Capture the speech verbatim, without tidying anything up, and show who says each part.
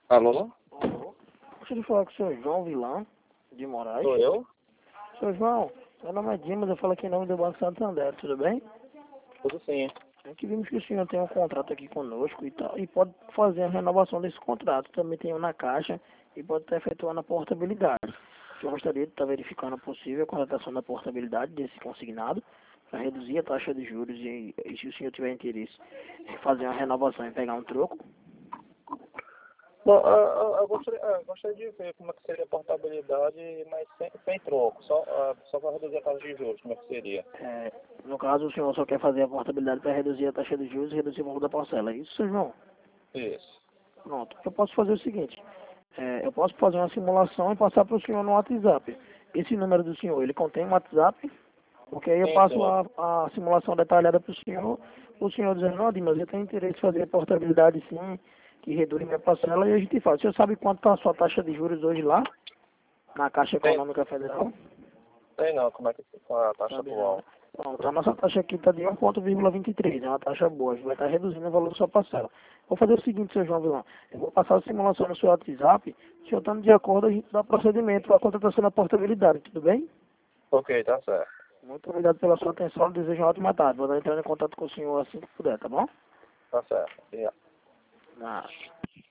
Speaker 1: Alô?
Speaker 2: Alô? Gostaria de falar com o senhor João Vilão, de Moraes.
Speaker 1: Sou eu?
Speaker 2: Senhor João, meu nome é Dimas, eu falo aqui em nome do Banco Santander, tudo bem?
Speaker 1: Tudo sim.
Speaker 2: É que vimos que o senhor tem um contrato aqui conosco e, tal, e pode fazer a renovação desse contrato. Também tem um na Caixa e pode estar efetuando a portabilidade. Eu gostaria de estar verificando a possível contratação da portabilidade desse consignado para reduzir a taxa de juros e, e se o senhor tiver interesse em fazer uma renovação e pegar um troco.
Speaker 1: Bom, eu, eu, eu gostaria, eu gostaria de ver como é que seria a portabilidade, mas sem, sem troco, só, uh, só para reduzir a taxa de juros, como é que seria?
Speaker 2: É, no caso, o senhor só quer fazer a portabilidade para reduzir a taxa de juros e reduzir o valor da parcela. É isso, senhor João?
Speaker 1: Isso.
Speaker 2: Pronto. Eu posso fazer o seguinte. É, eu posso fazer uma simulação e passar para o senhor no WhatsApp. Esse número do senhor, ele contém um WhatsApp? Porque aí eu
Speaker 1: Sim,
Speaker 2: passo
Speaker 1: sim.
Speaker 2: a, a simulação detalhada para o senhor. O senhor dizendo, não, Dimas, eu tenho interesse em fazer a portabilidade sim, que reduz minha parcela. E a gente faz. O senhor sabe quanto está a sua taxa de juros hoje lá? Na Caixa
Speaker 1: Tem,
Speaker 2: Econômica Federal?
Speaker 1: tem não, como é que fica a taxa
Speaker 2: Sabe não, né?
Speaker 1: atual?
Speaker 2: Pronto, a nossa taxa aqui está de um vírgula vinte e três, é uma taxa boa, a gente vai estar reduzindo o valor da sua parcela. Vou fazer o seguinte, seu João Vilão, eu vou passar a simulação no seu WhatsApp, se o senhor estando de acordo, a gente dá procedimento para a contratação da portabilidade, tudo bem?
Speaker 1: Ok, tá certo.
Speaker 2: Muito obrigado pela sua atenção, eu desejo uma ótima tarde, vou estar entrando em contato com o senhor assim que puder, tá bom?
Speaker 1: Tá certo. Obrigado.
Speaker 2: Nada.